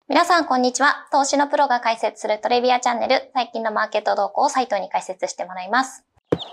皆さん、こんにちは。投資のプロが解説するトレビアチャンネル、最近のマーケット動向を斉藤に解説してもらいます。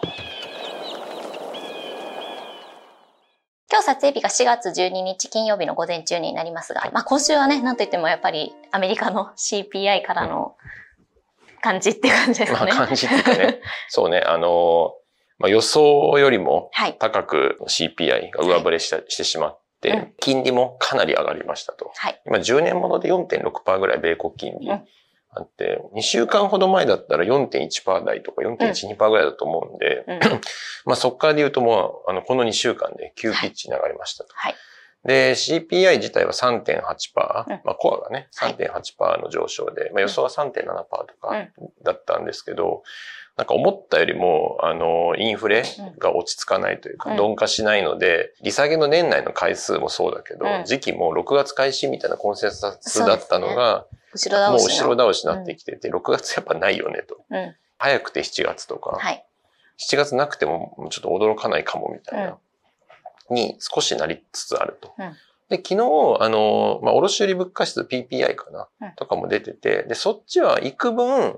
今日撮影日が4月12日金曜日の午前中になりますが、今週はね、なんといってもやっぱりアメリカの CPI からの感じっていう感じですかね。 感じっていうかね。そうね、予想よりも高く CPI が上振れしてしまって、金利もかなり上がりましたと。今10年もので 4.6% ぐらい米国金利あって、2週間ほど前だったら 4.1% 台とか 4.12% ぐらいだと思うんで、そこからで言うともう、この2週間で急ピッチに上がりましたと。で、CPI 自体は 3.8%、コアがね、3.8% の上昇で、予想は 3.7% とかだったんですけど、なんか思ったよりも、インフレが落ち着かないというか、鈍化しないので、利下げの年内の回数もそうだけど、時期も6月開始みたいなコンセンサスだったのが、もう後ろ倒しになってきてて、6月やっぱないよねと。早くて7月とか、7月なくてもちょっと驚かないかもみたいな、に少しなりつつあると。で、昨日、卸売物価指数 PPI かな、とかも出てて、で、そっちは幾分、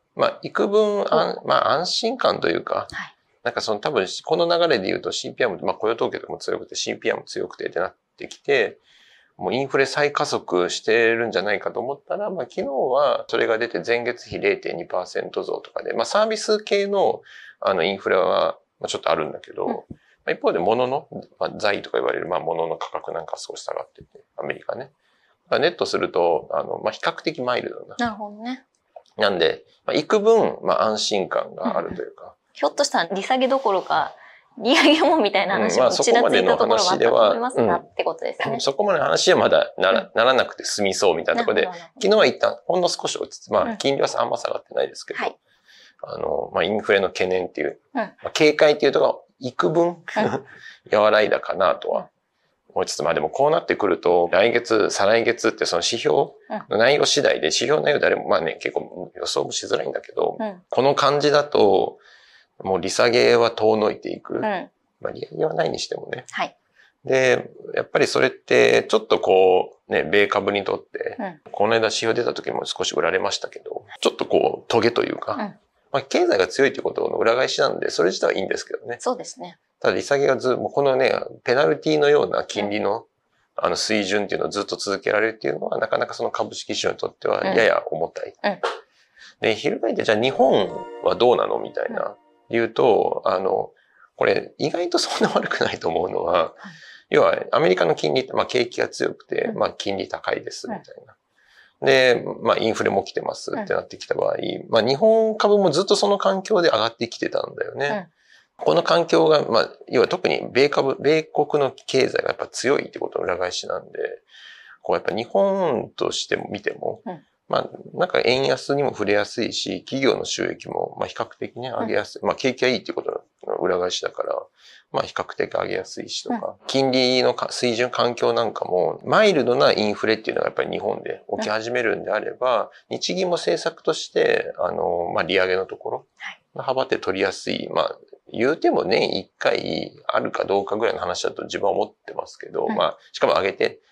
安心感というか、なんか多分、この流れで言うと CPI も、雇用統計とかも強くて CPI も強くてってなってきて、もうインフレ再加速してるんじゃないかと思ったら、昨日はそれが出て前月比 0.2% 増とかで、サービス系のインフレはちょっとあるんだけど、一方で物の、財とか言われる物の価格なんか少し下がってて、アメリカね。ネットすると、比較的マイルドな。 なるほどね。 なんで、幾分、安心感があるというか。 ひょっとしたら利下げどころか、利上げもみたいな話もちらついたところもあったと思いますが、ってことですね。 そこまでの話はまだならなくて済みそうみたいなところで、昨日は一旦ほんの少し落ち着いて、金利はあんま下がってないですけど、インフレの懸念っていう、警戒っていうところが幾分和らいだかなとは思いつつ、でもこうなってくると、来月、再来月ってその指標の内容次第で、指標内容誰も結構予想もしづらいんだけど、この感じだと、もう利下げは遠のいていく。利上げはないにしてもね。で、やっぱりそれって、ちょっと米株にとって、この間指標出た時も少し売られましたけど、ちょっとトゲというか、経済が強いということの裏返しなんで、それ自体はいいんですけどね。 そうですね。 ただ利下げがこのね、ペナルティのような金利の、水準っていうのをずっと続けられるっていうのは、なかなかその株式市場にとってはやや重たい。で、翻ってじゃあ日本はどうなのみたいな、言うと、これ意外とそんな悪くないと思うのは、要はアメリカの金利って、景気が強くて、金利高いです、みたいな。で、インフレも来てますってなってきた場合、日本株もずっとその環境で上がってきてたんだよね。この環境が、要は特に米国の経済がやっぱ強いってことの裏返しなんで、やっぱ日本としても見ても、なんか円安にも触れやすいし、企業の収益も比較的ね、上げやすい。景気がいいっていうことの裏返しだから、比較的上げやすいしとか、金利の水準環境なんかも、マイルドなインフレっていうのがやっぱり日本で起き始めるんであれば、日銀も政策として、利上げのところの幅って取りやすい。言うても年1回あるかどうかぐらいの話だと自分は思ってますけど、しかも上げて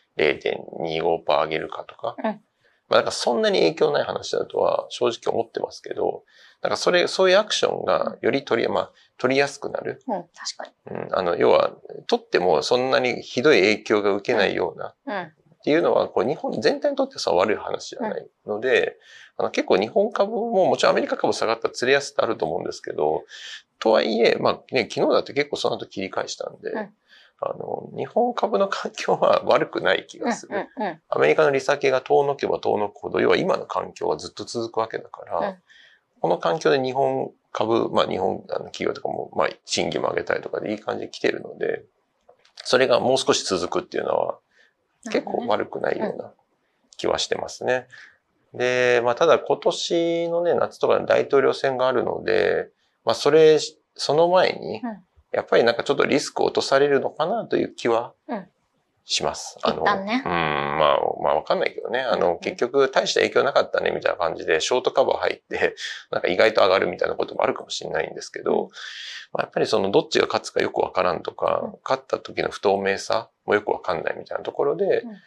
0.25% 上げるかとか、なんかそんなに影響ない話だとは正直思ってますけど、なんかそういうアクションがより取りやすくなる。 確かに。要は、取ってもそんなにひどい影響が受けないような。っていうのは、日本全体にとっては悪い話じゃないので、結構日本株ももちろんアメリカ株下がったら釣れやすってあると思うんですけど、とはいえ、昨日だって結構その後切り返したんで、日本株の環境は悪くない気がする。アメリカの利下げが遠のけば遠のくほど、要は今の環境はずっと続くわけだから、この環境で日本株、日本企業とかも、賃金も上げたりとかでいい感じで来てるので、それがもう少し続くっていうのは結構悪くないような気はしてますね。で、ただ今年のね、夏とか大統領選があるので、その前に、やっぱりなんかちょっとリスクを落とされるのかなという気はします。 一旦ね。 わかんないけどね。結局大した影響なかったねみたいな感じで、ショートカバー入って、なんか意外と上がるみたいなこともあるかもしれないんですけど、やっぱりどっちが勝つかよくわからんとか、勝った時の不透明さもよくわかんないみたいなところで、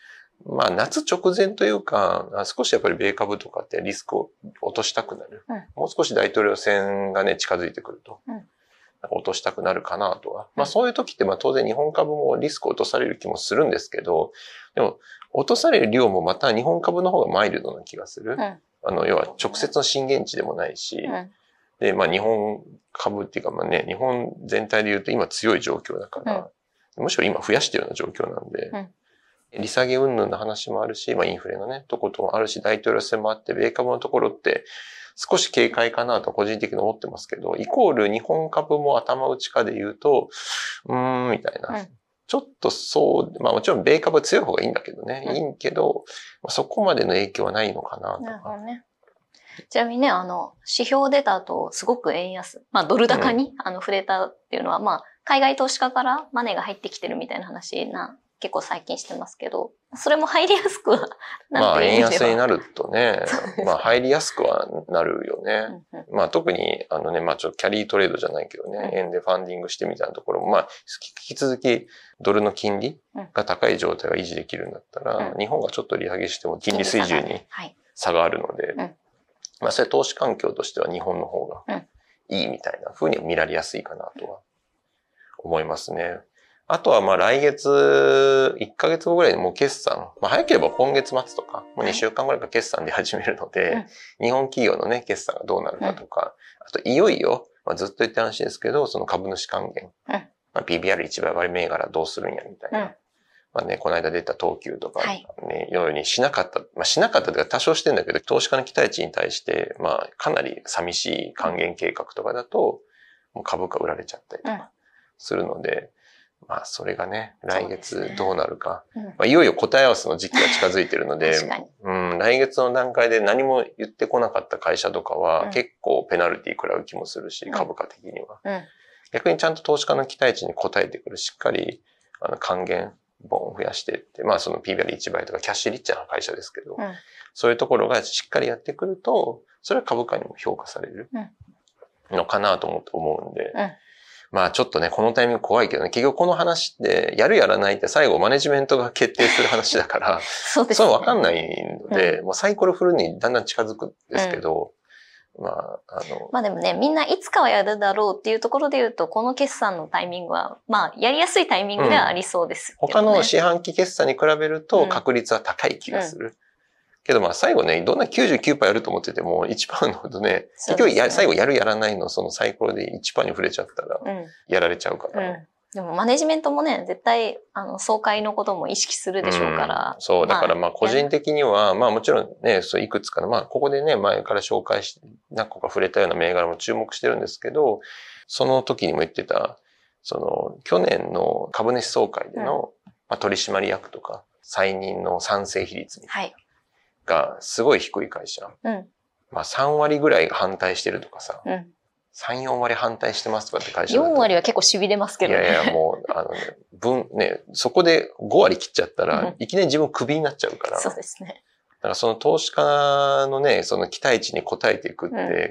まあ夏直前というか、少しやっぱり米株とかってリスクを落としたくなる。もう少し大統領選がね、近づいてくると。落としたくなるかなとは。まあそういう時ってまあ当然日本株もリスクを落とされる気もするんですけど、でも落とされる量もまた日本株の方がマイルドな気がする。要は直接の震源地でもないし、で、まあ日本株っていうかまあね、日本全体で言うと今強い状況だから、むしろ今増やしてるような状況なんで、利下げ云々の話もあるし、まあインフレのね、とこともあるし、大統領選もあって、米株のところって少し警戒かなと個人的に思ってますけど、イコール日本株も頭打ちかで言うと、みたいな。ちょっとそう、まあもちろん米株は強い方がいいんだけどね、いいけど、そこまでの影響はないのかなとか。 なるほどね。ちなみにね、指標出た後、すごく円安、まあドル高に、触れたっていうのは、まあ海外投資家からマネーが入ってきてるみたいな話結構最近してますけど、それも入りやすくはまあ円安になるとね、まあ入りやすくはなるよね。まあ特にまあちょっとキャリートレードじゃないけどね、円でファンディングしてみたいなところも、まあ引き続きドルの金利が高い状態が維持できるんだったら、日本がちょっと利上げしても金利水準に差があるので、まあそれ投資環境としては日本の方がいいみたいな風には見られやすいかなとは思いますね。あとはまあ来月、1ヶ月後ぐらいにもう決算、まあ早ければ今月末とか、もう2週間ぐらいから決算で始めるので、日本企業のね、決算がどうなるかとか、あといよいよ、まあずっと言ってる話ですけど、その株主還元、まあ、PBR1 倍割銘柄どうするんやみたいな。まあね、この間出た東急とかね、ようにしなかった、まあしなかったというか多少してんだけど、投資家の期待値に対して、まあかなり寂しい還元計画とかだと、もう株価売られちゃったりとかするので、まあそれがね、来月どうなるか。まあ、いよいよ答え合わせの時期が近づいてるので、来月の段階で何も言ってこなかった会社とかは、結構ペナルティ食らう気もするし、株価的には。逆にちゃんと投資家の期待値に応えてくる、しっかり還元本を増やしていって、まあその PBR1 倍とかキャッシュリッチな会社ですけど、そういうところがしっかりやってくると、それは株価にも評価されるのかなと思うんで、まあちょっとね、このタイミング怖いけどね、結局この話って、やるやらないって最後マネジメントが決定する話だから、そうですね。それわかんないので、もうサイコロ振るにだんだん近づくんですけど、まあでもね、みんないつかはやるだろうっていうところで言うと、この決算のタイミングは、まあやりやすいタイミングではありそうですけどね。 他の四半期決算に比べると確率は高い気がする。けどまあ最後ね、どんな 99% やると思ってても 1% のほどね、結局最後やるやらないのそのサイコロで 1% に触れちゃったら、やられちゃうから、 でもマネジメントもね、絶対、総会のことも意識するでしょうから。 そう、だからまあ個人的には、まあもちろんね、そういくつかの、まあここでね、前から紹介し、何個か触れたような銘柄も注目してるんですけど、その時にも言ってた、去年の株主総会での、まあ、取締役とか、再任の賛成比率みたいな。がすごい低い会社。まあ3割ぐらいが反対してるとかさ。3、4割反対してますとかって会社だと。 4割は結構痺れますけどね。 いやいや、もう、そこで5割切っちゃったら、いきなり自分クビになっちゃうから。 そうですね。 だからその投資家のね、その期待値に応えていくって、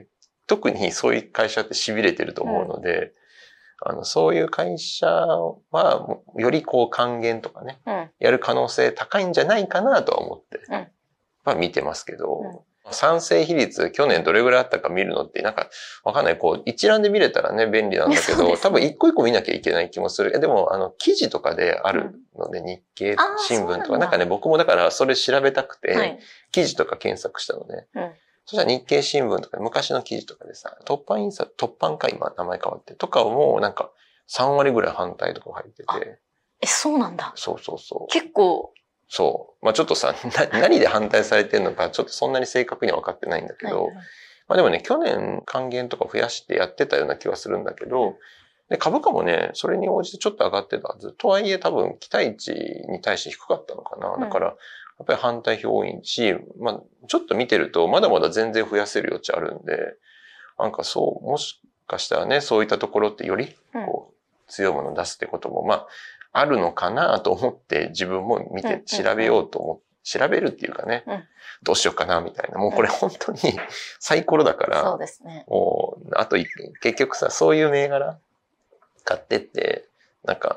特にそういう会社って痺れてると思うので、そういう会社は、よりこう還元とかね、やる可能性高いんじゃないかなとは思って。まあ見てますけど、賛成比率去年どれぐらいあったか見るのってなんかわかんない。こう一覧で見れたらね便利なんだけど、多分一個一個見なきゃいけない気もする。でも記事とかであるので、日経新聞とかなんかね、僕もだからそれ調べたくて、記事とか検索したのね。そしたら日経新聞とか昔の記事とかでさ、突版か今名前変わってとかもなんか3割ぐらい反対とか入ってて。 そうなんだ。 そう。 結構。 そう。まあちょっとさ、何で反対されてるのかちょっとそんなに正確には分かってないんだけど、まあでもね、去年還元とか増やしてやってたような気はするんだけど、で株価もね、それに応じてちょっと上がってたはず。とはいえ多分期待値に対して低かったのかな。だから、やっぱり反対票多いし、まあちょっと見てるとまだまだ全然増やせる余地あるんで、なんかもしかしたらね、そういったところってよりこう強いものを出すってことも、まあ、あるのかなと思って自分も見て調べようと思って、調べるっていうかね、どうしようかなみたいな。もうこれ本当にサイコロだから、 そうですね。 もう、あと結局さ、そういう銘柄買ってって、なんか、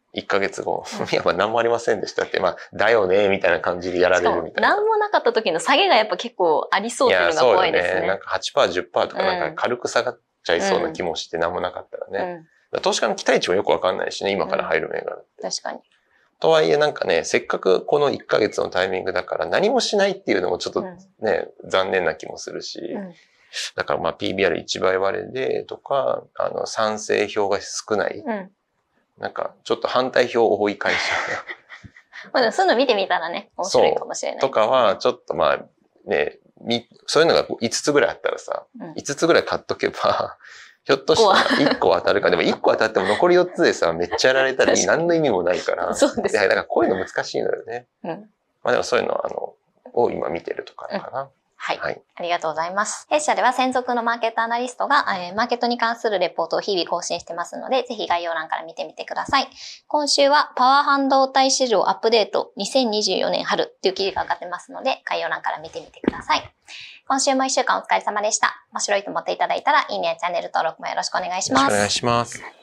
1ヶ月後、いや、まあ何もありませんでしたって、まあ、だよね、みたいな感じでやられるみたいな。 何もなかった時の下げがやっぱ結構ありそうっていうのが怖いですね。 そうよね。なんか 8%、10%とかなんか軽く下がっちゃいそうな気もして何もなかったらね。投資家の期待値もよくわかんないしね、今から入る銘柄って。 確かに。 とはいえなんかね、せっかくこの1ヶ月のタイミングだから何もしないっていうのもちょっとね、残念な気もするし。だからまあ PBR1 倍割れでとか、賛成票が少ない。なんかちょっと反対票多い会社。 まあそういうの見てみたらね、面白いかもしれない。 とかは、ちょっとまあね、そういうのが5つぐらいあったらさ、5つぐらい買っとけば、ひょっとしたら1個当たるか。でも1個当たっても残り4つでさ、めっちゃやられたら何の意味もないから。 そうです。 だからこういうの難しいのよね。まあでもそういうのを今見てるとかかな。 はい。ありがとうございます。弊社では専属のマーケットアナリストが、マーケットに関するレポートを日々更新してますので、ぜひ概要欄から見てみてください。今週はパワー半導体市場アップデート2024年春っていう記事が上がってますので、概要欄から見てみてください。今週も1週間お疲れ様でした。面白いと思っていただいたら、いいねやチャンネル登録もよろしくお願いします。 よろしくお願いします。